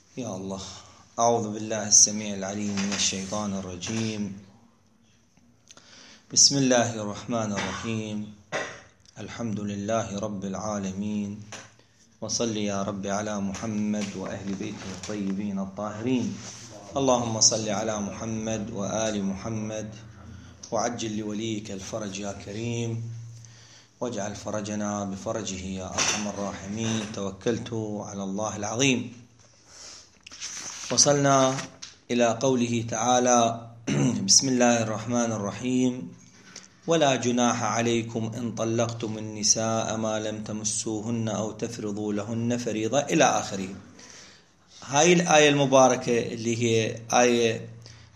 يا الله. أعوذ بالله السميع العليم من الشيطان الرجيم. بسم الله الرحمن الرحيم. الحمد لله رب العالمين، وصل يا رب على محمد وأهل بيته الطيبين الطاهرين. اللهم صل على محمد وآل محمد، وعجل لوليك الفرج يا كريم، واجعل فرجنا بفرجه يا أرحم الراحمين. توكلت على الله العظيم. وصلنا إلى قوله تعالى: بسم الله الرحمن الرحيم: ولا جناح عليكم إن طلقتم النساء ما لم تمسوهن أو تفرضوا لهن فريضة، إلى آخره. هاي الآية المباركة اللي هي آية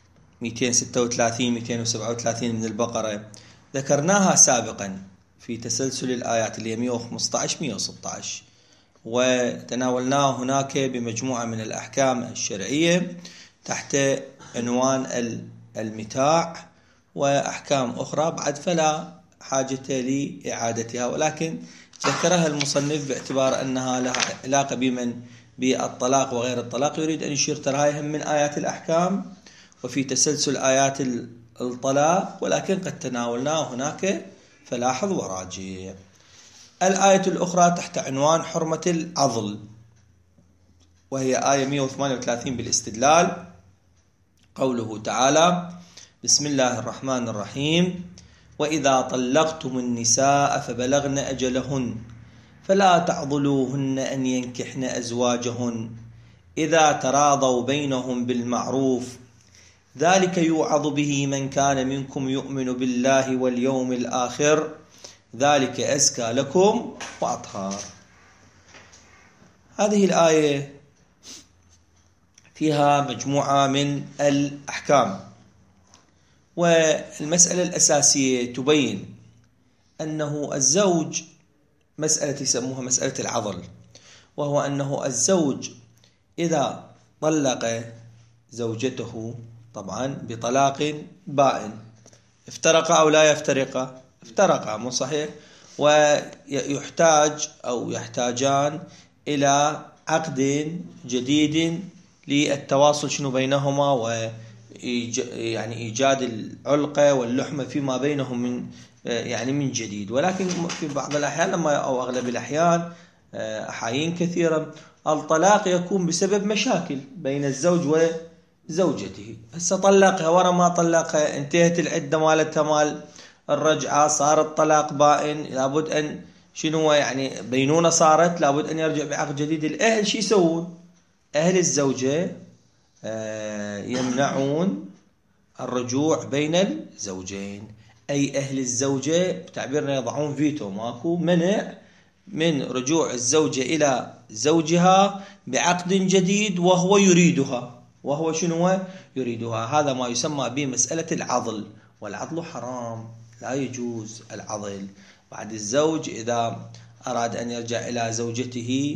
236-237 من البقرة ذكرناها سابقا في تسلسل الآيات اللي هي 115-116، وتناولناه هناك بمجموعة من الأحكام الشرعية تحت عنوان المتاع وأحكام أخرى بعد فلا حاجة لإعادتها، ولكن ذكرها المصنف باعتبار أنها لها علاقة بالطلاق وغير الطلاق. يريد أن يشير ترى من آيات الأحكام وفي تسلسل آيات الطلاق، ولكن قد تناولناه هناك فلاحظ وراجع. الآية الأخرى تحت عنوان حرمة العضل، وهي آية 138 بالاستدلال. قوله تعالى: بسم الله الرحمن الرحيم: وإذا طلقتم النساء فبلغن أجلهن فلا تعضلوهن أن ينكحن أزواجهن إذا تراضوا بينهم بالمعروف، ذلك يوعظ به من كان منكم يؤمن بالله واليوم الآخر، ذلك أزكى لكم وأطهار. هذه الآية فيها مجموعة من الأحكام، والمسألة الأساسية تبين أنه الزوج مسألة يسموها مسألة العضل، وهو أنه الزوج إذا طلق زوجته طبعا بطلاق بائن، افترق أو لا يفترق، افترقا مو صحيح، ويحتاج أو يحتاجان إلى عقد جديد للتواصل شنو بينهما، يعني إيجاد العلقة واللحمة فيما بينهم من من جديد. ولكن في بعض الأحيان أو أغلب الأحيان أحايين كثيرة الطلاق يكون بسبب مشاكل بين الزوج وزوجته. هسه طلقها، ورا ما طلقها انتهت العدة مالتها مال الرجعة، صار الطلاق بائن، لابد أن بينونة صارت، لابد أن يرجع بعقد جديد. الأهل شو يسوون؟ أهل الزوجة يمنعون الرجوع بين الزوجين، أي أهل الزوجة بتعبيرنا يضعون فيتو، ماكو منع من رجوع الزوجة إلى زوجها بعقد جديد وهو يريدها. وهو شنو يريدها؟ هذا ما يسمى بمسألة العضل، والعضل حرام، لا يجوز العضل. بعد الزوج إذا أراد أن يرجع إلى زوجته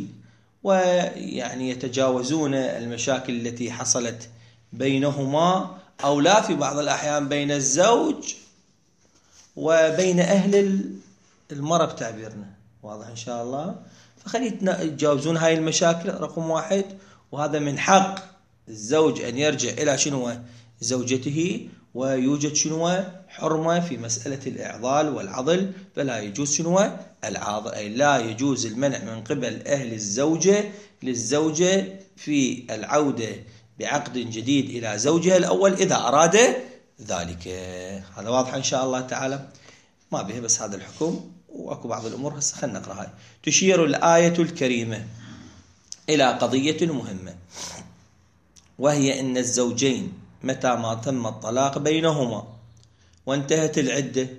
يتجاوزون المشاكل التي حصلت بينهما، أو لا في بعض الأحيان بين الزوج وبين أهل المرأة بتعبيرنا، واضح إن شاء الله. فخلينا يتجاوزون هاي المشاكل رقم واحد، وهذا من حق الزوج أن يرجع إلى زوجته، ويوجد حرمة في مسألة الإعضال والعضل، فلا يجوز العاضل، أي لا يجوز المنع من قبل أهل الزوجة للزوجة في العودة بعقد جديد إلى زوجها الأول إذا أراد ذلك. هذا واضح إن شاء الله تعالى، ما به بس هذا الحكم، وأكو بعض الأمور هسه خلنا نقرأ. هاي تشير الآية الكريمة إلى قضية مهمة، وهي أن الزوجين متى ما تم الطلاق بينهما وانتهت العدة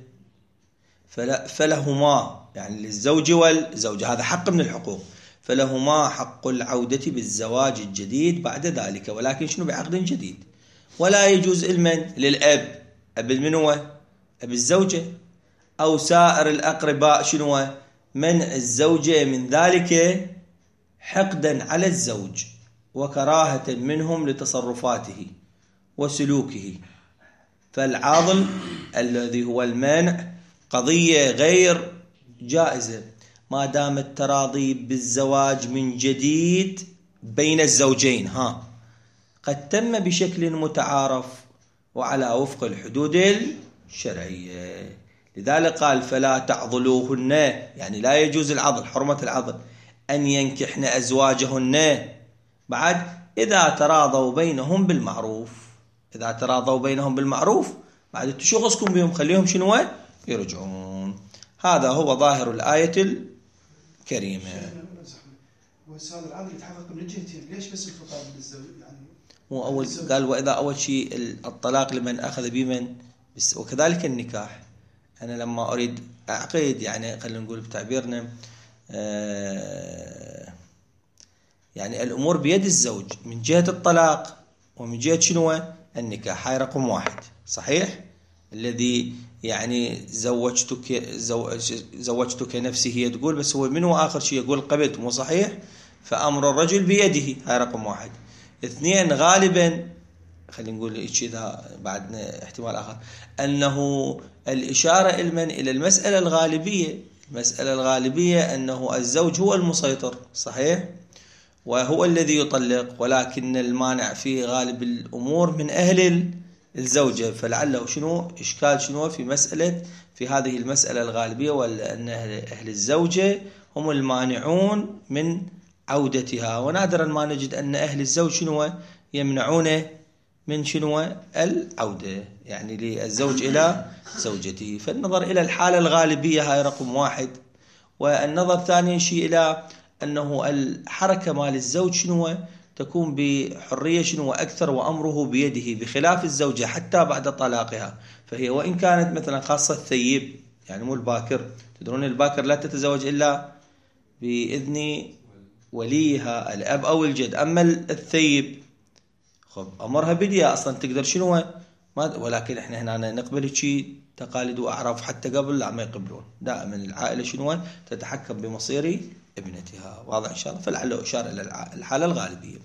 فلهما، للزوج والزوجة، هذا حق من الحقوق، فلهما حق العودة بالزواج الجديد بعد ذلك، ولكن بعقد جديد. ولا يجوز المن للأب، أب المنوة أب الزوجة، أو سائر الأقرباء منع الزوجة من ذلك حقدا على الزوج وكراهة منهم لتصرفاته وسلوكه. فالعضل الذي هو المنع قضية غير جائزة ما دام التراضي بالزواج من جديد بين الزوجين قد تم بشكل متعارف وعلى وفق الحدود الشرعية. لذلك قال فلا تعضلوهن، يعني لا يجوز العضل، حرمة العضل، أن ينكحن أزواجهن بعد إذا تراضوا بينهم بالمعروف. إذا تراضوا بينهم بالمعروف بعد تشغصكم بهم، خليهم شنو يرجعون. هذا هو ظاهر الآية الكريمة. وهذا العقد يتحقق من الجهتين، ليش بس الخطاب للزوج؟ يعني مو أول قال وإذا أول شيء الطلاق لمن أخذ بمن، وكذلك النكاح. أنا لما أريد أعقد، يعني خلينا نقول بتعبيرنا يعني الأمور بيد الزوج من جهة الطلاق ومن جهة شنو النكاح. هاي رقم واحد، صحيح؟ الذي يعني زوجتك نفسي هي تقول، بس هو من هو آخر شيء يقول قبلت، مو صحيح؟ فأمر الرجل بيده. هاي رقم واحد. اثنين، غالبا خلينا نقول إذا بعدنا احتمال آخر، أنه الإشارة إلى المسألة الغالبية. المسألة الغالبية أنه الزوج هو المسيطر، صحيح؟ وهو الذي يطلق، ولكن المانع في غالب الأمور من أهل الزوجة. فلعله شنو إشكال شنو في مسألة، في هذه المسألة الغالبية، وأن أهل الزوجة هم المانعون من عودتها. ونادرا ما نجد أن أهل الزوج شنو يمنعون من شنو العودة، يعني للزوج إلى زوجته. فالنظر إلى الحالة الغالبية هاي رقم واحد. والنظر ثاني شيء إلى أنه الحركة مال الزوج شنو تكون بحرية شنو أكثر، وأمره بيده، بخلاف الزوجة حتى بعد طلاقها. فهي وإن كانت مثلا خاصة الثيب، يعني مو الباكر، تدرون الباكر لا تتزوج إلا بإذن وليها الأب أو الجد. أما الثيب خب أمرها بديها أصلا تقدر شنو ولكن إحنا هنا نقبل شيء تقاليد وأعراف حتى قبل لا ما يقبلون. دائما العائلة شنو تتحكم بمصير ابنتها. واضح إن شاء الله؟ فلعله إشارة إلى الحالة الغالبية.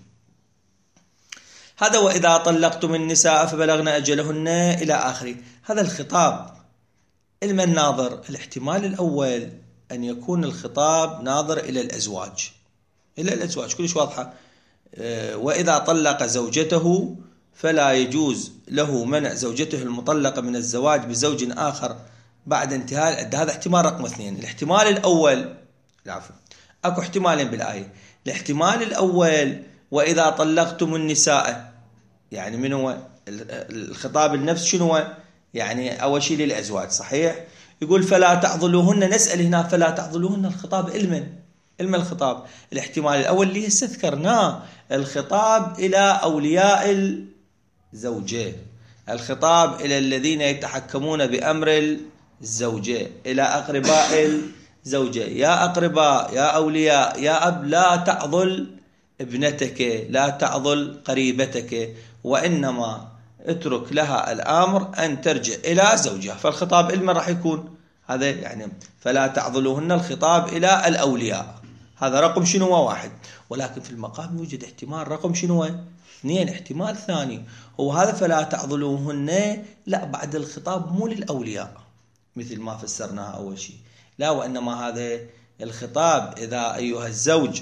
هذا وإذا طلقتم النساء فبلغن أجلهن إلى آخره. هذا الخطاب علما الناظر، الاحتمال الأول أن يكون الخطاب ناظر إلى الأزواج، كلش واضحة. وإذا طلق زوجته فلا يجوز له منع زوجته المطلقة من الزواج بزوج آخر بعد انتهاء العدة. هذا احتمال رقم 2. الاحتمال الأول، العفو، أكو احتمالين بالآية. الاحتمال الأول وإذا طلقتم النساء، يعني من هو الخطاب النفس شنو؟ يعني أول شيء للأزواج، صحيح؟ يقول فلا تعضلوهن. نسأل هنا فلا تعضلوهن، الخطاب علما الخطاب. الاحتمال الأول اللي استذكرناه، الخطاب إلى أولياء الزوجة، الخطاب إلى الذين يتحكمون بأمر الزوجة، إلى أقرباء الزوجة. يا أقرباء، يا أولياء، يا أب، لا تعضل ابنتك، لا تعضل قريبتك، وإنما اترك لها الأمر أن ترجع إلى زوجها. فالخطاب إلما راح يكون هذا، يعني فلا تعضلوهن، الخطاب إلى الأولياء. هذا رقم شنو 1. ولكن في المقام يوجد احتمال رقم شنو 2. احتمال ثاني هو هذا فلا تعضلوهن، لا، بعد الخطاب مو للأولياء مثل ما فسرناها أول شيء، لا، وإنما هذا الخطاب إذا أيها الزوج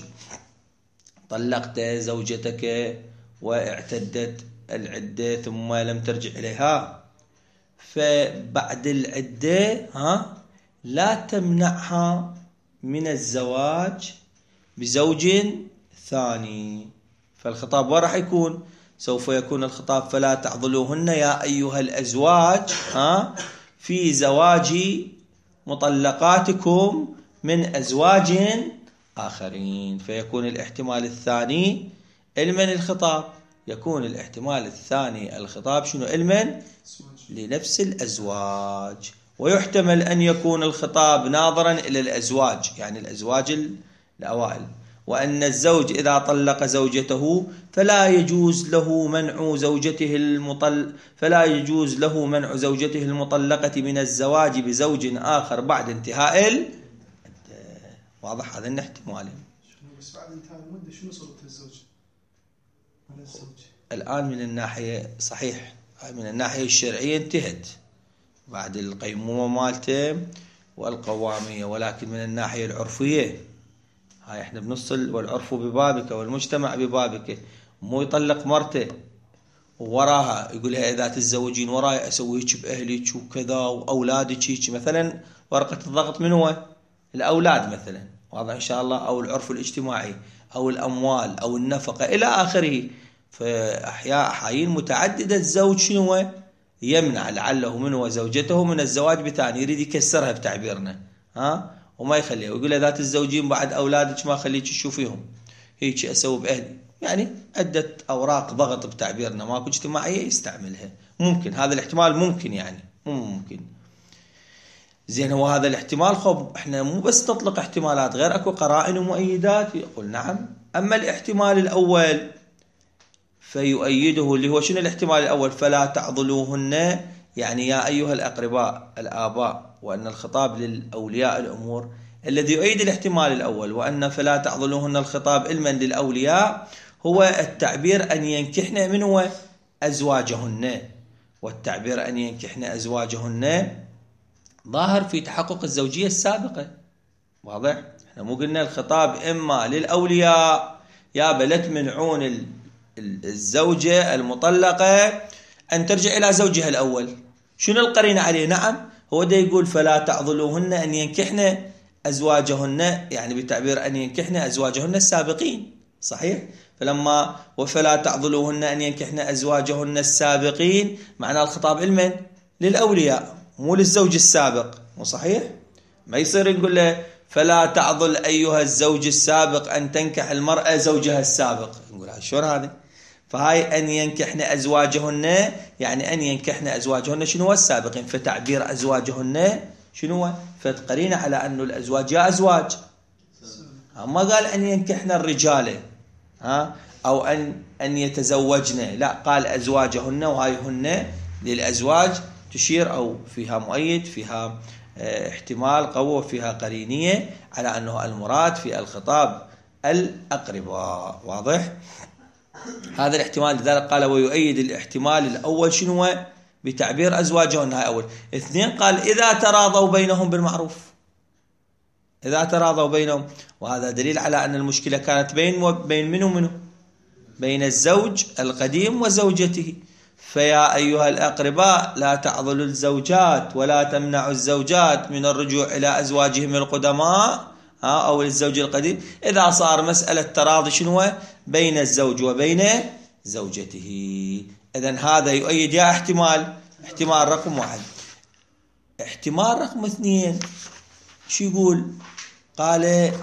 طلقت زوجتك واعتدت العدة ثم لم ترجع إليها، فبعد العدة لا تمنعها من الزواج بزوج ثاني. فالخطاب وين راح يكون؟ سوف يكون الخطاب فلا تعضلوهن يا أيها الأزواج في زواج مطلقاتكم من أزواج آخرين. فيكون الاحتمال الثاني علما الخطاب، يكون الاحتمال الثاني الخطاب شنو علما لنفس الأزواج. ويحتمل أن يكون الخطاب ناظرا إلى الأزواج، يعني الأزواج الأوائل، وأن الزوج إذا طلق زوجته فلا يجوز له منع زوجته المطلقة من الزواج بزوج آخر بعد انتهاء واضح؟ هذا احتمالين. بس بعد انتهاء المدة شنو سلطة الزوج على الزوج؟ الآن من الناحية صحيح، من الناحية الشرعية انتهت بعد القيمومة مالته والقوامية، ولكن من الناحية العرفية هاي احنا بنصل والعرف ببابك والمجتمع ببابك. مو يطلق مرته وراها يقول لها إذا تتزوجين وراي أسوي هيك بأهلك وكذا وأولادك هيك مثلا. ورقة الضغط من هو؟ الأولاد مثلا، واضح إن شاء الله، أو العرف الاجتماعي أو الأموال أو النفقة إلى آخره. فأحيان متعددة الزوج شنو هو؟ يمنع لعله من هو زوجته من الزواج بثاني، يريد يكسرها بتعبيرنا، وما يخليها، ويقول إذا تتزوجين بعد أولادك ما خليك تشوفيهم، هيك أسوي بأهلي. يعني عدة أوراق ضغط بتعبيرنا ماكو اجتماعية يستعملها. ممكن هذا الاحتمال، ممكن يعني ممكن. زين، هو هذا الاحتمال خب احنا مو بس نطلق احتمالات، غير اكو قرائن ومؤيدات. يقول نعم. اما الاحتمال الاول فيؤيده، اللي هو شنو الاحتمال الاول؟ فلا تعضلوهن، يعني يا ايها الاقرباء الاباء، وان الخطاب للاولياء الامور. الذي يؤيد الاحتمال الاول وان فلا تعضلوهن الخطاب علما للاولياء هو التعبير ان ينكحن من هو؟ ازواجهن. والتعبير ان ينكحن ازواجهن ظاهر في تحقق الزوجية السابقة. واضح؟ احنا مو قلنا الخطاب اما للاولياء يا لا تمنعون الزوجة المطلقة ان ترجع الى زوجها الاول. شنو القرينة عليه؟ نعم، هو ده يقول فلا تعضلوهن ان ينكحن ازواجهن، يعني بتعبير ان ينكحن ازواجهن السابقين. صحيح؟ فلما وفلا تعضلوهن ان ينكحن ازواجهن السابقين، معنى الخطاب علما للاولياء مو للزوج السابق. مو صحيح؟ ما يصير نقول له فلا تعضل أيها الزوج السابق أن تنكح المرأة زوجها السابق. نقول شلون هذا؟ فهاي أن ينكحن أزواجهن، يعني أن ينكحن أزواجهن شنو هو؟ السابقين. فتعبير أزواجهن شنو هو؟ فتقرين على أن الأزواج يا أزواج. ما قال أن ينكحن الرجال أو أن يتزوجن، لا، قال أزواجهن، وهاي هن للأزواج تشير أو فيها مؤيد، فيها احتمال قوي، وفيها قرينية على أنه المراد في الخطاب الأقرباء. واضح؟ هذا الاحتمال، لذلك قال ويؤيد الاحتمال الأول شنو؟ بتعبير أزواجهن. هاي أول. اثنين، قال إذا تراضوا بينهم بالمعروف. إذا تراضوا بينهم، وهذا دليل على أن المشكلة كانت بين من ومنه؟ بين الزوج القديم وزوجته. فيا أيها الأقرباء لا تعضلوا الزوجات ولا تمنعوا الزوجات من الرجوع إلى أزواجهم القدماء أو الزوج القديم إذا صار مسألة تراضي شنو بين الزوج وبين زوجته. إذن هذا يؤيد يا احتمال رقم 1. احتمال رقم 2 شو يقول؟ قال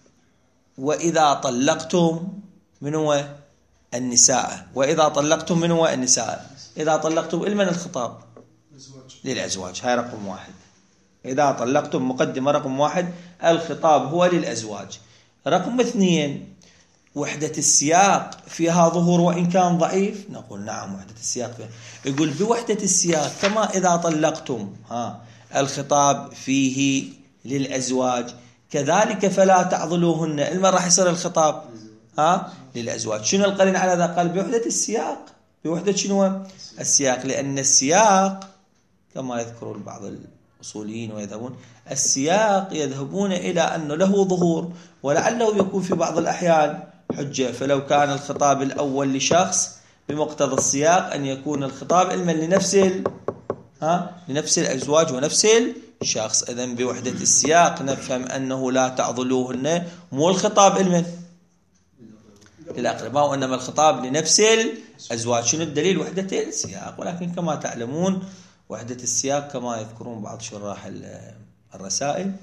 وإذا طلقتم من هو؟ النساء. وإذا طلقتم من هو؟ النساء. إذا طلقتم إلمن الخطاب؟ للأزواج. هاي رقم 1. إذا طلقتم مقدمة رقم 1 الخطاب هو للأزواج. رقم 2 وحدة السياق فيها ظهور وإن كان ضعيف. نقول نعم وحدة السياق فيها. يقول بوحدة السياق كما إذا طلقتم الخطاب فيه للأزواج، كذلك فلا تعضلوهن إلمن راح يصير الخطاب للأزواج. شنو القرين على ذا؟ قال بوحدة السياق. بوحدة شنو؟ السياق. لأن السياق كما يذكر بعض الأصوليين ويذهبون السياق يذهبون إلى أنه له ظهور ولعله يكون في بعض الأحيان حجة. فلو كان الخطاب الأول لشخص بمقتضى السياق أن يكون الخطاب علما لنفس الأزواج ونفس الشخص. إذن بوحدة السياق نفهم أنه لا تعضلوهن مو الخطاب علما للأقرباء وإنما الخطاب لنفس الأزواج. شنو الدليل؟ وحدة السياق. ولكن كما تعلمون وحدة السياق كما يذكرون بعض شراح الرسائل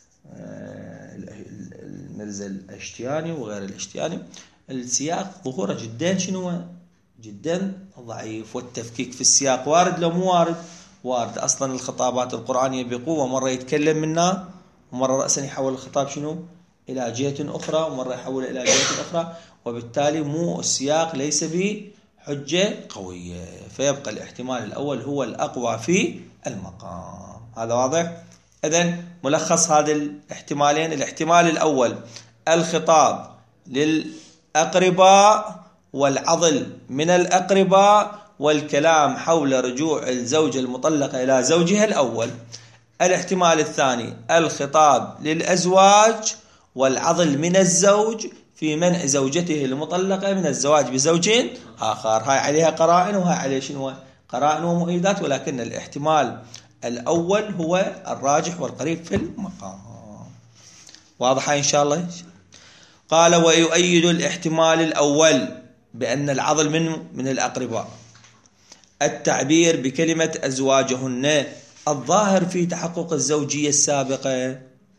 المرزا الاشتياني وغير الاشتياني، السياق ظهوره جدا شنو؟ جدا ضعيف. والتفكيك في السياق وارد لو مو وارد؟ وارد. أصلا الخطابات القرآنية بقوة، مرة يتكلم منا ومرة رأسا يحول الخطاب شنو؟ إلى جهة أخرى ومرة يحول إلى جهة أخرى، وبالتالي مو السياق ليس بحجة قوية. فيبقى الاحتمال الأول هو الأقوى في المقام. هذا واضح؟ إذن ملخص هذه الاحتمالين: الاحتمال الأول الخطاب للأقرباء والعضل من الأقرباء والكلام حول رجوع الزوجة المطلقة إلى زوجها الأول. الاحتمال الثاني الخطاب للأزواج والعضل من الزوج في منع زوجته المطلقة من الزواج بزوج آخر. هاي عليها قرائن وهاي عليها شنو؟ قرائن ومؤيدات، ولكن الاحتمال الأول هو الراجح والقريب في المقام. واضحة إن شاء الله. قال ويؤيد الاحتمال الأول بأن العضل من الأقرباء التعبير بكلمة أزواجهن الظاهر في تحقق الزوجية السابقة.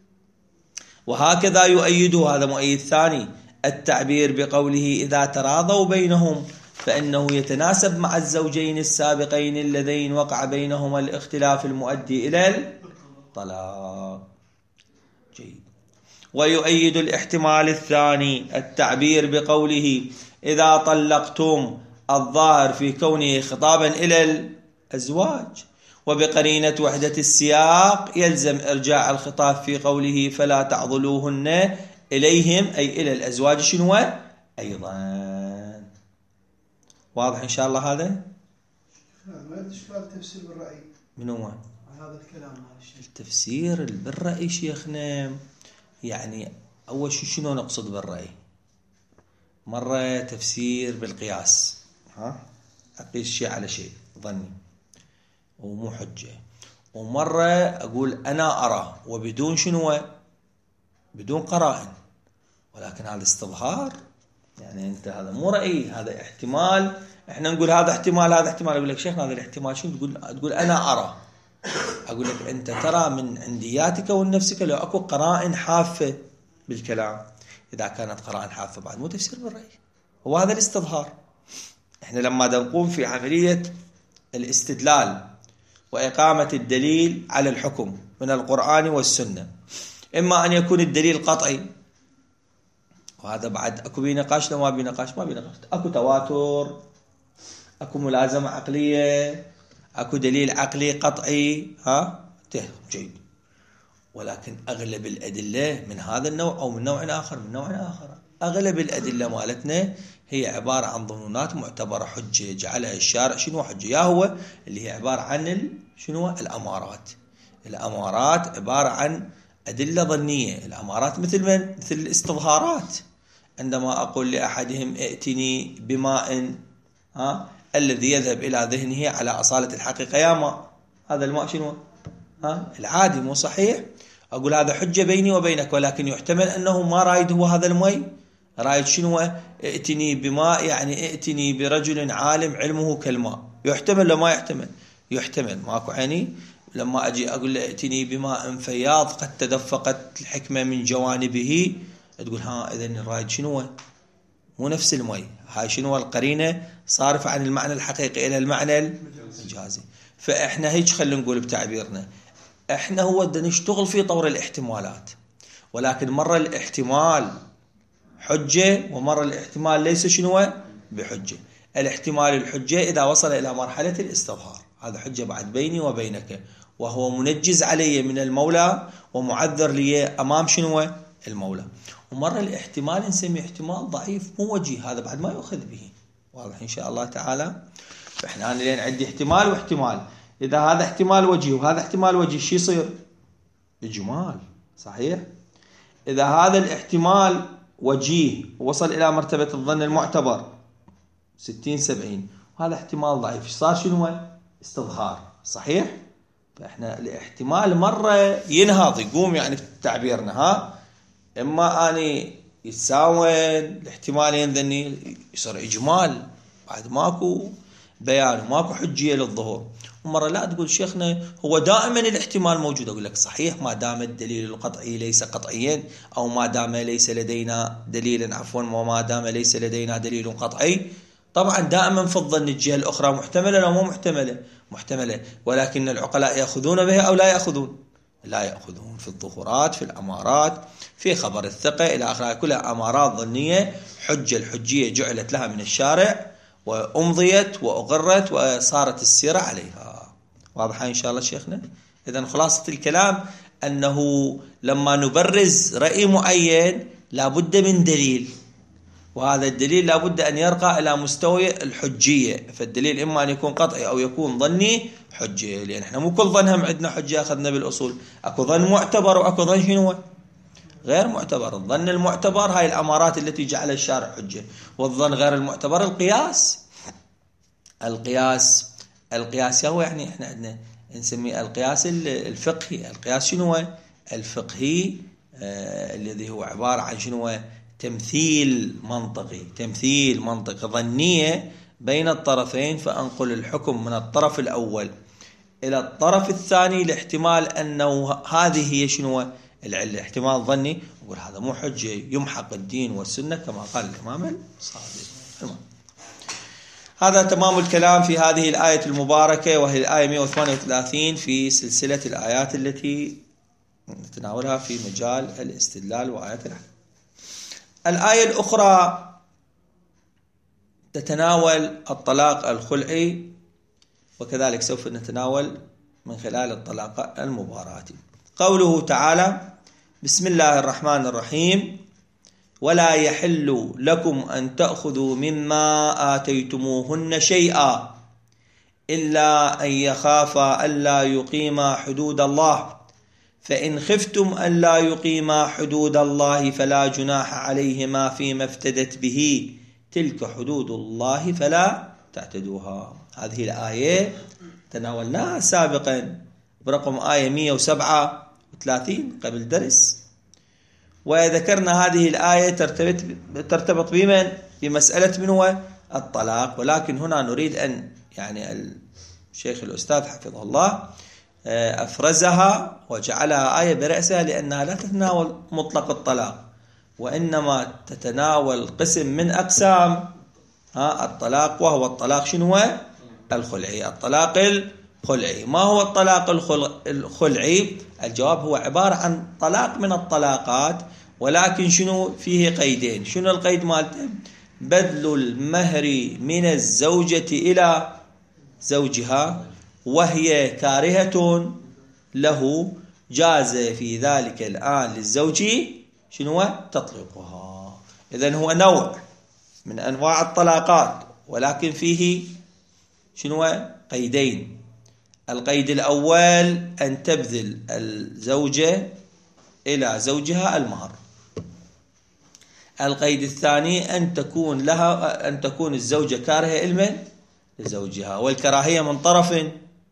وهكذا يؤيد، هذا مؤيد ثاني، التعبير بقوله إذا تراضوا بينهم فإنه يتناسب مع الزوجين السابقين اللذين وقع بينهما الاختلاف المؤدي إلى الطلاق. جيد. ويؤيد الاحتمال الثاني التعبير بقوله إذا طلقتم الظاهر في كونه خطابا إلى الأزواج، وبقرينة وحدة السياق يلزم إرجاع الخطاب في قوله فلا تعضلوهن إليهم أي إلى الأزواج شنو أيضا. واضح إن شاء الله هذا؟ ما أدري شو التفسير بالرأي. من هو؟ هذا الكلام التفسير بالرأي شيخنا، يعني أول شيء شنو نقصد بالرأي؟ مرة تفسير بالقياس، أقيس شيء على شيء ظني ومو حجة، ومرة أقول أنا أرى وبدون شنو؟ بدون قرائن، ولكن هذا استظهار، يعني أنت هذا مو رأي، هذا احتمال. إحنا نقول هذا احتمال هذا احتمال، أقول لك شيخنا هذا الاحتمال شنو؟ تقول أنا أرى، أقول لك أنت ترى من عندياتك ونفسك لو أكو قرائن حافة بالكلام. إذا كانت قرائن حافة بعد مو تفسير بالرأي، هو هذا الاستظهار. إحنا لما نقوم في عملية الاستدلال وإقامة الدليل على الحكم من القرآن والسنة، إما أن يكون الدليل قطعي، وهذا بعد أكو بينقاش، ما بينقاش أكو تواتر، أكو ملازمة عقلية، أكو دليل عقلي قطعي، جيد. ولكن أغلب الأدلة من هذا النوع أو من نوع آخر أغلب الأدلة مالتنا هي عبارة عن ظنونات معتبرة حجة جعلها الشارع شنو حجة، يا هو اللي هي عبارة عن شنو الأمارات عبارة عن أدلة ظنية. الأمارات مثل الاستظهارات، عندما أقول لأحدهم ائتني بماء الذي يذهب إلى ذهنه على أصالة الحقيقة يا ماء، هذا الماء شنو العادي مو صحيح، أقول هذا حجة بيني وبينك، ولكن يحتمل أنه ما رايد هو هذا الماء، رايد شنو ائتني بماء، يعني ائتني برجل عالم علمه كالماء. يحتمل لو ما يحتمل ماكو عيني. لما أجي أقول له ائتني بماء فياض قد تدفقت الحكمة من جوانبه، تقول إذن الرايد شنو مو نفس الماء، هاي شنو القرينة صارفة عن المعنى الحقيقي إلى المعنى المجازي. فإحنا هيك خلينا نقول بتعبيرنا، إحنا هو بدنا نشتغل في طور الاحتمالات، ولكن مرة الاحتمال حجة ومرة الاحتمال ليس شنو بحجة. الاحتمال الحجة إذا وصل إلى مرحلة الاستظهار، هذا حجة بعد بيني وبينك، وهو منجز علي من المولى ومعذر لي أمام شنو المولى. ومرة الاحتمال نسميه احتمال ضعيف مو وجيه، هذا بعد ما يؤخذ به. واضح إن شاء الله تعالى. فإحنا أنا لين عندي احتمال واحتمال، إذا هذا احتمال وجيه وهذا احتمال وجيه شو يصير؟ إجمال، صحيح؟ إذا هذا الاحتمال وجيه ووصل إلى مرتبة الظن المعتبر 60-70، وهذا احتمال ضعيف صار شنو؟ استظهار، صحيح؟ فإحنا الاحتمال مرة ينهض يقوم، يعني في تعبيرنا إما أني يتساوون الاحتمالين ذني يصير إجمال، بعد ماكو بيان وماكو حجية للظهور. ومرة لا تقول شيخنا هو دائما الاحتمال موجود، أقول لك صحيح ما دام الدليل القطعي ليس قطعيا، أو ما دام ليس لدينا دليل وما دام ليس لدينا دليل قطعي، طبعا دائما في الظن الجهة الأخرى محتملة أو مو محتملة، ولكن العقلاء يأخذون بها أو لا يأخذون؟ لا يأخذون في الظهورات، في الأمارات، في خبر الثقة إلى آخره، كلها أمارات ظنية حجة. الحجية جعلت لها من الشارع وأمضيت وأقرت وصارت السيرة عليها. واضحة إن شاء الله شيخنا؟ إذن خلاصة الكلام أنه لما نبرز رأي معين لابد من دليل، وهذا الدليل لابد أن يرقى إلى مستوى الحجية. فالدليل إما أن يكون قطعي أو يكون ظني حجة، لأن إحنا مو كل ظن هم عندنا حجة أخذنا بالأصول، أكو ظن معتبر وأكو ظن شنو غير معتبر. الظن المعتبر هاي الأمارات التي جعل الشارع حجة، والظن غير المعتبر القياس. القياس هو يعني احنا عندنا نسميه القياس الفقهي. القياس شنو هو؟ الفقهي الذي هو عبارة عن شنو هو؟ تمثيل منطقي ظنية بين الطرفين، فأنقل الحكم من الطرف الأول إلى الطرف الثاني لاحتمال أنه هذه هي شنو العلة، احتمال ظني، يقول هذا مو حجة، يمحق الدين والسنة كما قال الإمام الصادق. هذا تمام الكلام في هذه الآية المباركة، وهي الآية 138 في سلسلة الآيات التي نتناولها في مجال الاستدلال وآيات الأحكام. الآية الأخرى تتناول الطلاق الخلعي، وكذلك سوف نتناول من خلال الطلاق المبارات. قوله تعالى: بسم الله الرحمن الرحيم: ولا يحل لكم أن تأخذوا مما آتيتموهن شيئا إلا أن يخافا ألا يقيما حدود الله، فإن خفتم ألا يقيما حدود الله فلا جناح عليهما فيما افتدت به، تلك حدود الله فلا تعتدوها. هذه الآية تناولناها سابقا برقم آية 137 قبل درس، وذكرنا هذه الآية ترتبط بمن؟ بمسألة من هو الطلاق، ولكن هنا نريد أن يعني الشيخ الأستاذ حفظه الله أفرزها وجعلها آية برأسها، لأنها لا تتناول مطلق الطلاق، وإنما تتناول قسم من أقسام الطلاق، وهو الطلاق شنو؟ الخلعي. الطلاق الخلعي. ما هو الطلاق الخلعي؟ الجواب هو عبارة عن طلاق من الطلاقات، ولكن شنو فيه قيدين. شنو القيد مالته؟ بذل المهر من الزوجة إلى زوجها وهي كارهة له، جاز في ذلك الآن للزوج شنو؟ تطليقها. إذن هو نوع من أنواع الطلاقات، ولكن فيه شنو؟ قيدين. القيد الأول أن تبذل الزوجة إلى زوجها المهر. القيد الثاني أن تكون الزوجة كارهة إلمن لزوجها، والكراهية من طرف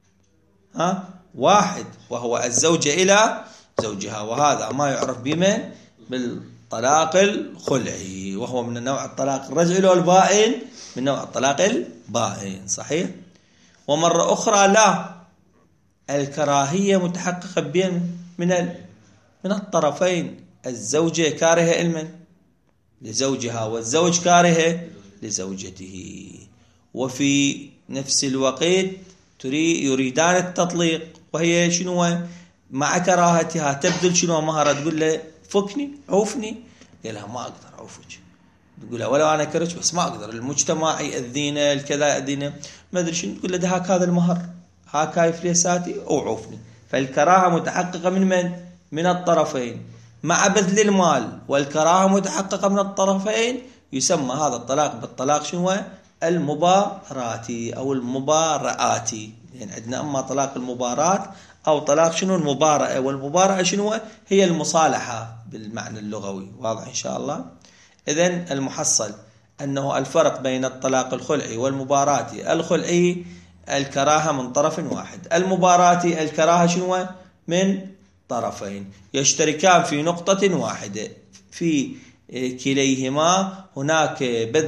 واحد وهو الزوجة إلى زوجها، وهذا ما يعرف بمن؟ بالطلاق الخلعي، وهو من نوع الطلاق الرجعي والبائن، من نوع الطلاق البائن. صحيح. ومرة أخرى لا، الكراهية متحققة بين من الطرفين، الزوجة كارهة إلمن لزوجها والزوج كارهة لزوجته، وفي نفس الوقت يريدان التطليق، وهي شنو؟ مع كراهتها تبذل شنو؟ مهر. تقول له فكني عوفني، قال لها ما أقدر أعوفك. تقول له ولو أنا كرهك بس ما أقدر، المجتمع يأذينا، الكذا يأذينا، ما أدري شنو. تقول له ده هاك هذا المهر، هاك هاي فليساتي أو عوفني. فالكراهة متحققة من الطرفين مع بذل المال، والكراهة متحققة من الطرفين. يسمى هذا الطلاق بالطلاق شنو؟ المباراتي أو المبارآتي. يعني عندنا أما طلاق المباراة أو طلاق شنو؟ المبارأة. والمبارأة شنو؟ هي المصالحة بالمعنى اللغوي. واضح إن شاء الله. إذن المحصل أنه الفرق بين الطلاق الخلعي والمباراتي: الخلعي الكراهة من طرف واحد، المباراتي الكراهة شنو؟ من طرفين، يشتركان في نقطة واحدة، في كليهما هناك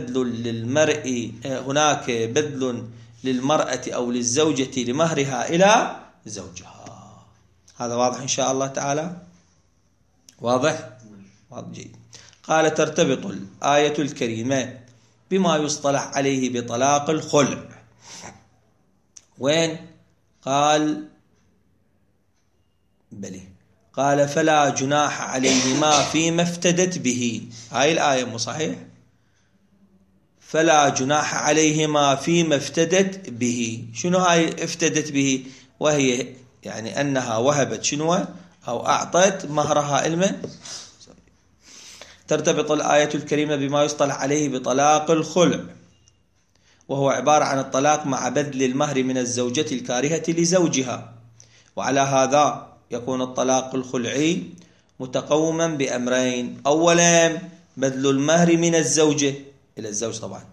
بذل للمرأة أو للزوجة لمهرها إلى زوجها. هذا واضح إن شاء الله تعالى. واضح جيد. قال: ترتبط الآية الكريمة بما يصطلح عليه بطلاق الخلع. وين؟ قال بلي، قال: فلا جناح عليهما فيما افتدت به. هاي الآية مو صحيح؟ فلا جناح عليهما فيما افتدت به. شنو هاي افتدت به؟ وهي يعني أنها وهبت شنو؟ أو أعطت مهرها إلمن. ترتبط الآية الكريمة بما يصطلح عليه بطلاق الخلع، وهو عبارة عن الطلاق مع بذل المهر من الزوجة الكارهة لزوجها. وعلى هذا يكون الطلاق الخلعي متقوما بأمرين: أولا بذل المهر من الزوجة إلى الزوج طبعا.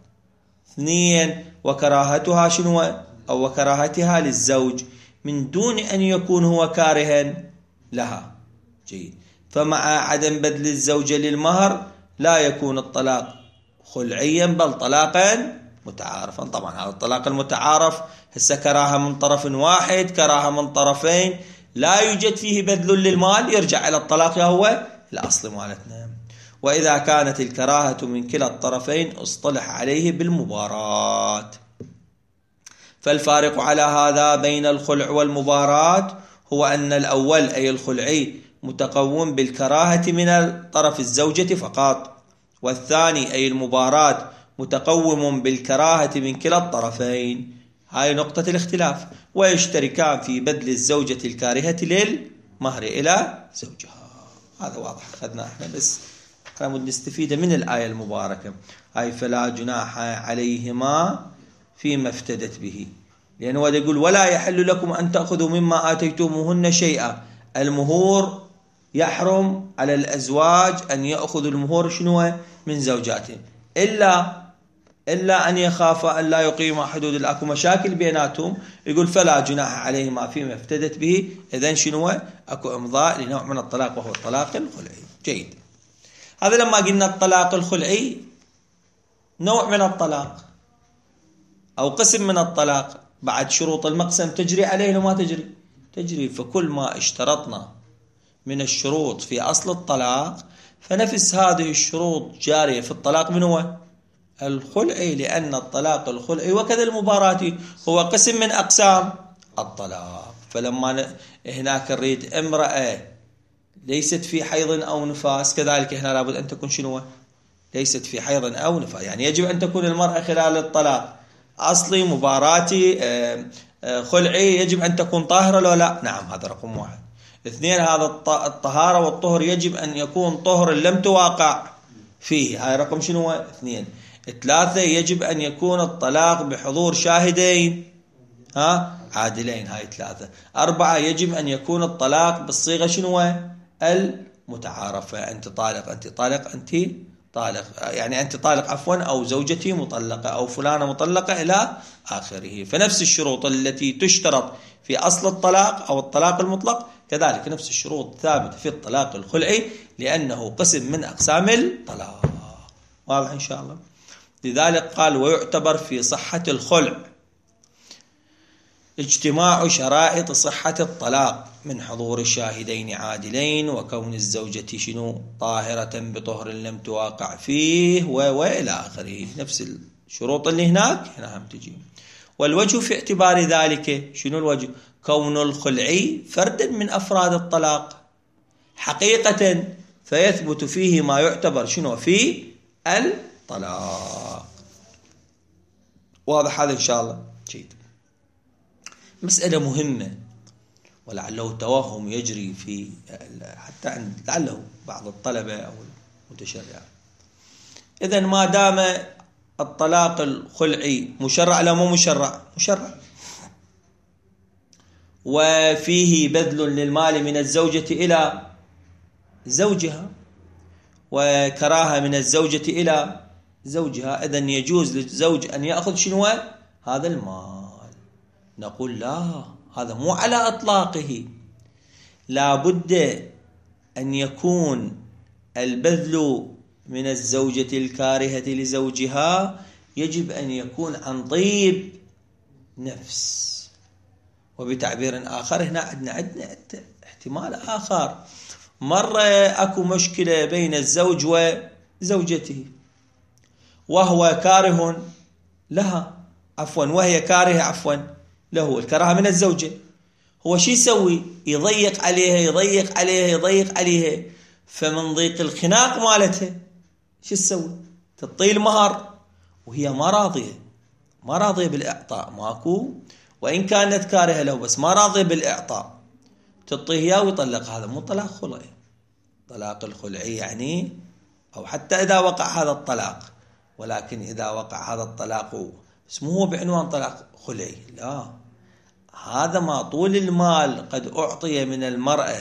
2 وكراهتها شنو؟ أو وكراهتها للزوج من دون أن يكون هو كارها لها. جيد. فمع عدم بذل الزوجة للمهر لا يكون الطلاق خلعيا بل طلاقا متعارفا. طبعا هذا الطلاق المتعارف هسه كراهة من طرف واحد، كراهة من طرفين، لا يوجد فيه بذل للمال، يرجع إلى الطلاق هو الأصل مالتنا. وإذا كانت الكراهة من كلا الطرفين اصطلح عليه بالمباراة. فالفارق على هذا بين الخلع والمباراة هو أن الأول أي الخلعي متقوم بالكراهة من طرف الزوجة فقط، والثاني أي المباراة متقوم بالكراهة من كلا الطرفين. هاي نقطة الاختلاف. ويشتركان في بذل الزوجة الكارهة للمهر إلى زوجها. هذا واضح أخذنا احنا، بس نريد نستفيد من الآية المباركة. هاي فلا جناح عليهما فيما افتدت به، لأنه يقول ولا يحل لكم أن تأخذوا مما آتيتموهن شيئا. المهور يحرم على الأزواج أن يأخذوا المهور شنو من زوجاتهم إلا أن يخافا أن لا يقيما حدود الله، أكو مشاكل بيناتهم. يقول فلا جناح عليهما فيما افتدت به. إذن شنو؟ أكو إمضاء لنوع من الطلاق وهو الطلاق الخلعي. جيد. هذا لما قلنا الطلاق الخلعي نوع من الطلاق أو قسم من الطلاق، بعد شروط المقسم تجري عليه لو ما تجري. فكل ما اشترطنا من الشروط في أصل الطلاق فنفس هذه الشروط جارية في الطلاق من هو الخلعي، لأن الطلاق الخلعي وكذا المباراة هو قسم من أقسام الطلاق. فلما هناك نريد امرأة ليست في حيض أو نفاس، كذلك هنا لابد أن تكون شنو؟ ليست في حيض أو نفاس. يعني يجب أن تكون المرأة خلال الطلاق أصلي مباراتي خلعي يجب أن تكون طاهرة لو لا؟ نعم، هذا رقم 1. 2 هذا الطهارة والطهر يجب أن يكون طهر لم تواقع فيه. هاي رقم شنو؟ 2. 3 يجب أن يكون الطلاق بحضور شاهدين عادلين. هاي 3. 4 يجب أن يكون الطلاق بالصيغة شنو؟ المتعارفة. أنت طالق، أنت طالق، أنت طالق، يعني أنت طالق عفوا، أو زوجتي مطلقة، أو فلانة مطلقة إلى آخره. فنفس الشروط التي تشترط في أصل الطلاق أو الطلاق المطلق كذلك نفس الشروط ثابتة في الطلاق الخلعي، لأنه قسم من أقسام الطلاق. واضح إن شاء الله. لذلك قال ويعتبر في صحة الخلع اجتماع شرائط صحة الطلاق من حضور الشاهدين عادلين، وكون الزوجة شنو طاهرة بطهر لم تواقع فيه، وإلى آخره. نفس الشروط اللي هناك هنا هم تجي. والوجه في اعتبار ذلك شنو الوجه؟ كون الخلعي فردا من أفراد الطلاق حقيقة، فيثبت فيه ما يعتبر شنو في الطلاق. واضح هذا إن شاء الله. جيد. مسألة مهمة ولعله توهم يجري في حتى عند لعله بعض الطلبة أو المتشرعين. إذن ما دام الطلاق الخلعي مشرع لا مو مشرع؟ مشرع، وفيه بذل للمال من الزوجة إلى زوجها وكراهة من الزوجة إلى زوجها. إذن يجوز للزوج أن يأخذ شنو هذا المال. نقول لا، هذا مو على إطلاقه، لا بد أن يكون البذل من الزوجة الكارهة لزوجها يجب أن يكون عن طيب نفس. وبتعبير آخر هنا عندنا احتمال آخر، مرة أكو مشكلة بين الزوج وزوجته وهو كاره لها عفوا وهي كارهة عفوا له، الكراهة من الزوجة. هو شو يسوي؟ يضيق عليها فمن ضيق الخناق مالتها شو تسوي؟ تعطيه المهر وهي ما راضية بالإعطاء، ماكو، وإن كانت كارهة له بس ما راضية بالإعطاء، تعطيه إياه ويطلق. هذا مو طلاق خلعي. طلاق الخلعي يعني، أو حتى إذا وقع هذا الطلاق، ولكن إذا وقع هذا الطلاق بس مو هو بعنوان طلاق خلعي، لا، هذا ما طول المال قد أعطي من المرأة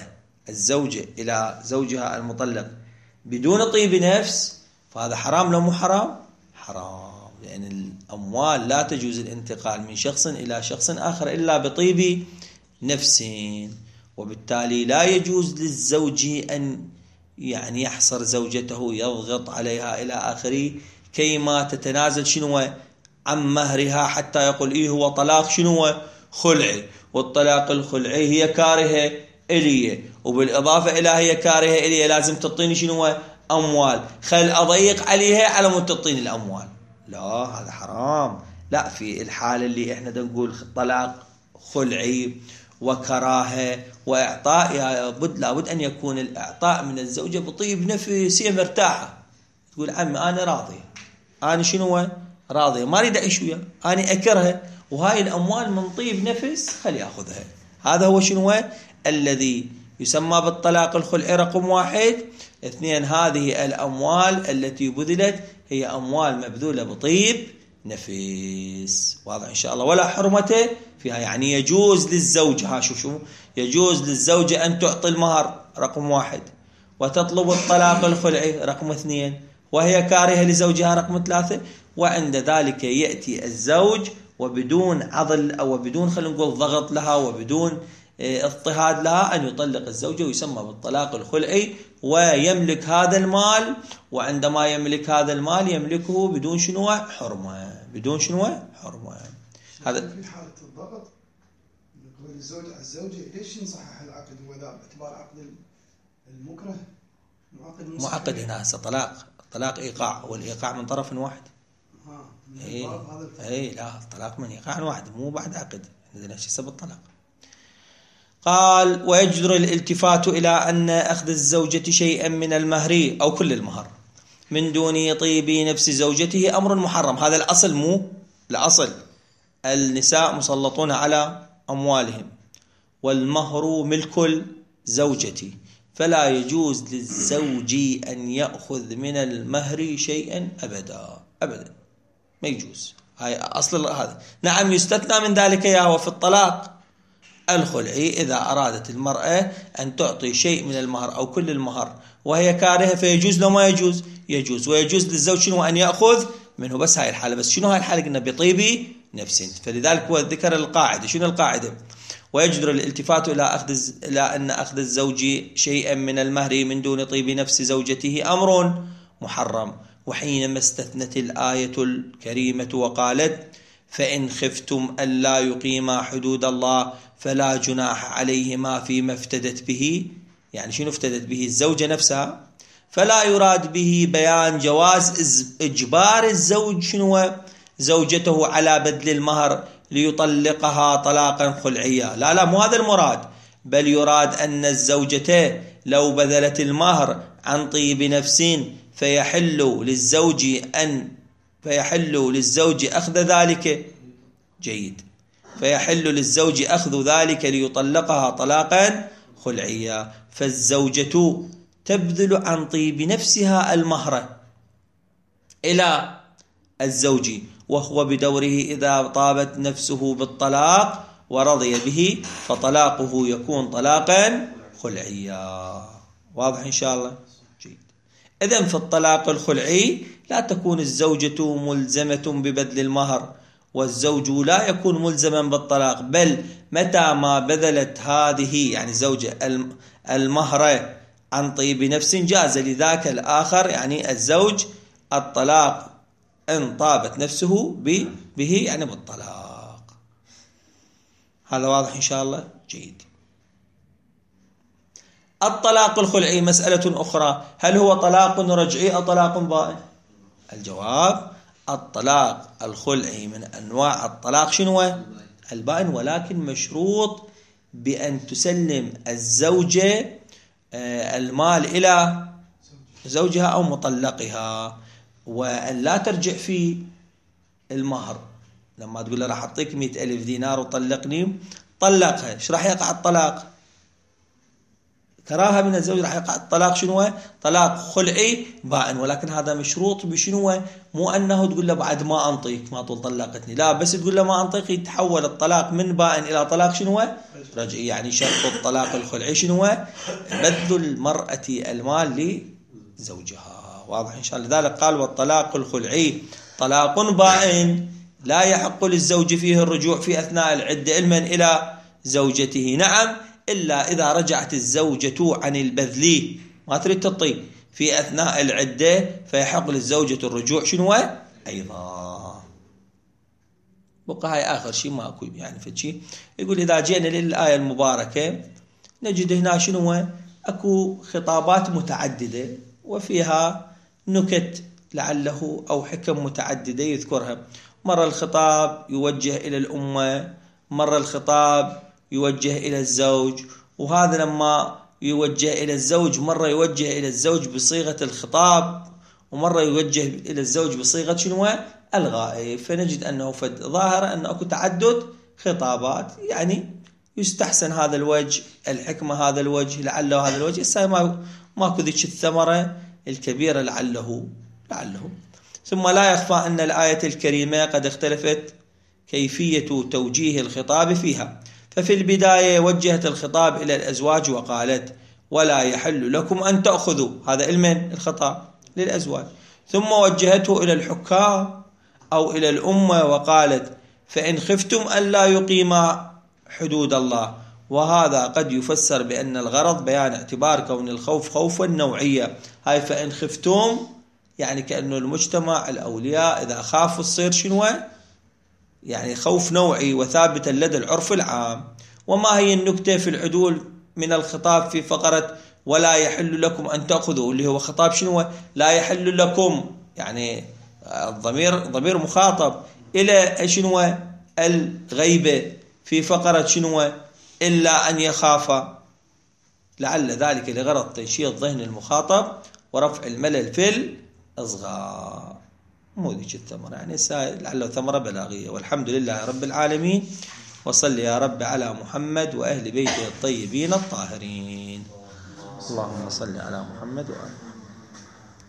الزوجة إلى زوجها المطلق بدون طيب نفس فهذا حرام لو مو حرام؟ حرام، لأن الأموال لا تجوز الانتقال من شخص إلى شخص آخر إلا بطيب نفس، وبالتالي لا يجوز للزوج أن يعني يحصر زوجته يضغط عليها إلى آخره كيما تتنازل شنو عن مهرها حتى يقول إيه هو طلاق شنو خلعي، والطلاق الخلعي هي كارهة إلي، وبالإضافة إلى هي كارهة إلي لازم تعطيني شنو أموال، خل أضيق عليها على مود تعطيني الأموال. لا هذا حرام. لا، في الحالة اللي احنا نقول طلاق خلعي وكراهة وإعطاء لابد أن يكون الإعطاء من الزوجة بطيب نفس، هي مرتاحة تقول عمي أنا راضية، أنا شنو راضية ما أريد أعيش وياه، أنا أكرهه وهاي الأموال من طيب نفس خلي أخذها. هذا هو شنو الذي يسمى بالطلاق الخلعي رقم 1. 2 هذه الأموال التي بذلت هي أموال مبذولة بطيب نفس. واضح إن شاء الله؟ ولا حرمة فيها، يعني يجوز للزوجة شو يجوز للزوجة أن تعطي المهر رقم 1 وتطلب الطلاق الخلعي رقم 2 وهي كارهة لزوجها رقم 3، وعند ذلك يأتي الزوج وبدون عضل أو بدون خلينا نقول ضغط لها وبدون اضطهاد لها أن يطلق الزوجة ويسمى بالطلاق الخلعي ويملك هذا المال. وعندما يملك هذا المال يملكه بدون شنو حرمة، بدون شنو حرمة. هذا في حالة الضغط يقول الزوج على الزوجة ليش ينصحح العقد وذا باعتبار عقد المكره مو عقد هنا هسه طلاق إيقاع، والإيقاع من طرف واحد. اي لا، الطلاق من إيقاع واحد مو بعد عقد، عندنا شيء اسمه الطلاق. قال ويجدر الالتفات إلى أن أخذ الزوجة شيئا من المهر أو كل المهر من دون طيب نفس زوجته أمر محرم. هذا الأصل، مو الأصل النساء مسلطون على أموالهم والمهر ملك الزوجة، فلا يجوز للزوج أن يأخذ من المهر شيئا أبدا أبدا، ما يجوز. هاي أصل هذا. نعم يستثنى من ذلك يا في الطلاق الخلعي إذا أرادت المرأة أن تعطي شيء من المهر أو كل المهر وهي كارهة فيجوز لو ما يجوز يجوز، ويجوز للزوج شنو أن يأخذ منه، بس هاي الحالة. بس شنو هاي الحالة؟ قلنا بطيب نفس. فلذلك هو ذكر القاعدة. شنو القاعدة؟ ويجدر الالتفات إلى أن أخذ الزوج شيئا من المهر من دون طيب نفس زوجته أمر محرم. وحينما استثنت الآية الكريمة وقالت فإن خفتم ألا يقيما حدود الله فلا جناح عليهما فيما افتدت به، يعني شنو افتدت به؟ الزوجة نفسها. فلا يراد به بيان جواز إجبار الزوج شنو زوجته على بذل المهر ليطلقها طلاقا خلعيا، لا مو هذا المراد، بل يراد أن الزوجة لو بذلت المهر عن طيب نفس فيحل للزوج أخذ ذلك. جيد. فيحل للزوج أخذ ذلك ليطلقها طلاقا خلعيا. فالزوجة تبذل عن طيب نفسها المهر إلى الزوج، وهو بدوره إذا طابت نفسه بالطلاق ورضي به فطلاقه يكون طلاقا خلعيا. واضح إن شاء الله؟ جيد. إذن في الطلاق الخلعي لا تكون الزوجة ملزمة ببذل المهر، والزوج لا يكون ملزما بالطلاق، بل متى ما بذلت هذه يعني زوجة المهر عن طيب نفس جاز لذاك الآخر يعني الزوج الطلاق إن طابت نفسه به يعني بالطلاق. هذا واضح إن شاء الله؟ جيد. الطلاق الخلعي مسألة أخرى، هل هو طلاق رجعي أو طلاق بائن؟ الجواب الطلاق الخلعي من أنواع الطلاق شنو؟ البائن، ولكن مشروط بأن تسلم الزوجة المال إلى زوجها أو مطلقها، وأن لا ترجع في المهر. لما تقول له راح أعطيك 100,000 دينار وطلقني، طلقها، إيش راح يقع الطلاق؟ كراهة من الزوج راح يقع الطلاق شنو؟ طلاق خلعي بائن، ولكن هذا مشروط بشنو؟ مو أنه تقول له بعد ما أنطيك ما طول طلقتني، لا بس تقول له ما أنطيك يتحول الطلاق من بائن إلى طلاق شنو؟ رجعي. يعني شرط الطلاق الخلعي شنو؟ بذل المرأة المال لزوجها. واضح إن شاء الله. لذلك قال والطلاق الخلعي طلاق بائن لا يحق للزوج فيه الرجوع في أثناء العدة علما إلى زوجته، نعم إلا إذا رجعت الزوجة عن البذل ما تريد تطي في أثناء العدة فيحق للزوجة الرجوع شنو أيضا. بقى هاي آخر شيء ما أكو يعني فشي. يقول إذا جينا للآية المباركة نجد هنا شنو أكو خطابات متعددة وفيها نكت لعله أو حكم متعددة يذكرها. مرة الخطاب يوجه إلى الأمة، مرة الخطاب يوجه إلى الزوج، وهذا لما يوجه إلى الزوج مرة يوجه إلى الزوج بصيغة الخطاب ومرة يوجه إلى الزوج بصيغة شنو الغائب. فنجد أنه ظاهر أنه أكو تعدد خطابات، يعني يستحسن هذا الوجه الحكمة هذا الوجه لعله هذا الوجه ما كذش الثمرة الكبيرة لعله. ثم لا يخفى أن الآية الكريمة قد اختلفت كيفية توجيه الخطاب فيها. ففي البداية وجهت الخطاب إلى الأزواج وقالت ولا يحل لكم أن تأخذوا، هذا المن الخطاب للأزواج. ثم وجهته إلى الحكام أو إلى الأمة وقالت فإن خفتم ألا يقيما حدود الله. وهذا قد يفسر بأن الغرض بيان اعتبار كون الخوف خوفا نوعية. هاي فإن خفتم يعني كأنه المجتمع الأولياء إذا خافوا تصير شنو يعني خوف نوعي وثابتا لدى العرف العام. وما هي النكتة في العدول من الخطاب في فقرة ولا يحل لكم أن تأخذوا اللي هو خطاب شنو لا يحل لكم، يعني ضمير مخاطب إلى شنو الغيبة في فقرة شنو إلا أن يخاف، لعل ذلك لغرض تنشيط ذهن المخاطب ورفع الملل في الإصغاء. مو ذيك الثمرة يعني لعله ثمرة بلاغية. والحمد لله رب العالمين، وصل يا رب على محمد وأهل بيته الطيبين الطاهرين. اللهم صل على محمد وآله.